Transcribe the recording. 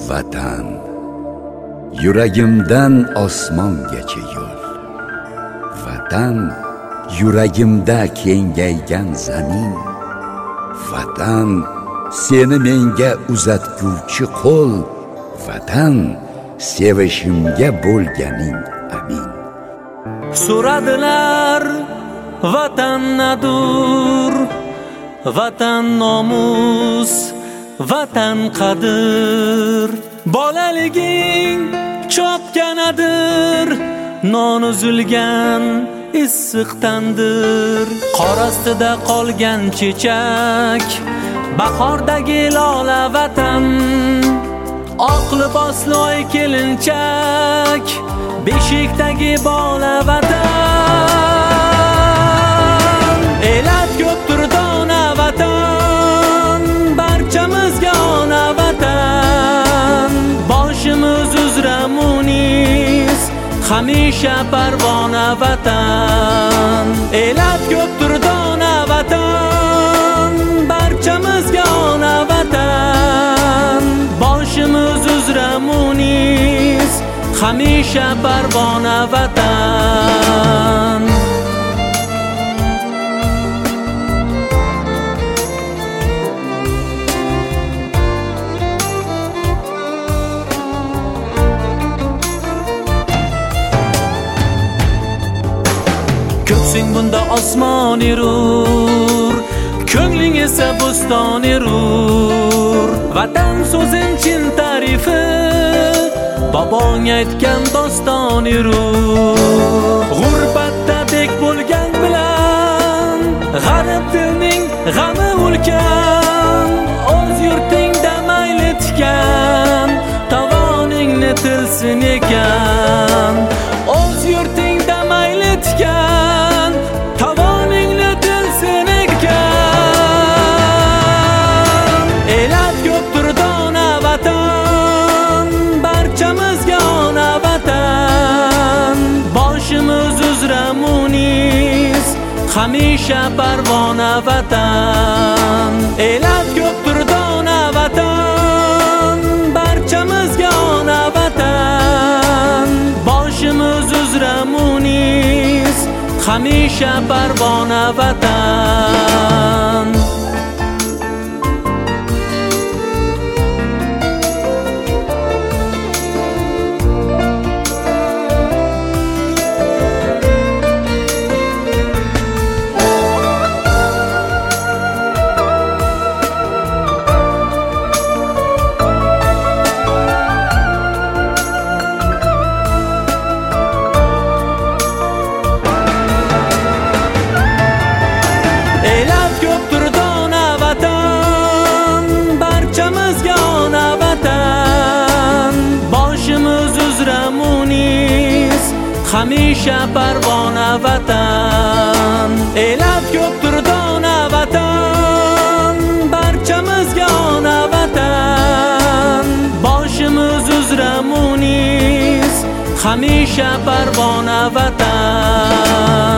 vatan, yuragimdan osmongacha yo'l. Vatan yuragimda kengaygan zamin. Vatan seni menga uzatguvchi qo'l. Vatan sevishimga bo'lganing amin. So'radilar vatan nadur, vatan nomus, vatan qadr. Bolaliging chopganadir, non uzilgan issiq tandir. Qor ostida qolgan chechak, bahordagi lola vatan. Oq libosli oy kelinchak, beshikdagi bola vatan. Elat ko'pdir dona vatan, barchamizga ona vatan. Boshimiz uzra munis, hamisha parvona vatan. Elat ko'pdir dona vatan, barchamizga ona vatan. Boshimiz uzra munis, hamisha parvona vatan. Ko'ksing bunda osmon erur, ko'ngling esa bo'ston erur. Vatan so'zing chin tarifi, bobong aytgan doston erur. G'urbatda bek bo'lgan bilan, g'arib dilning g'ami ulkan. O'z yurtingda mayli tikan, tovoningni tilsin ekan. O'z yurtingda mayli tikan, tovoningni tilsin ekan. Elat ko'pdir dona vatan, barchamizga ona vatan. Boshimiz uzra munis, hamisha parvona vatan. Elat ko'pdir dona vatan, barchamizga ona vatan. Boshimiz uzra munis, hamisha parvona vatan. Hamisha parvona vatan. Elat ko'pdir dona vatan, barchamizga ona vatan. Boshimiz uzra munis, hamisha parvona vatan.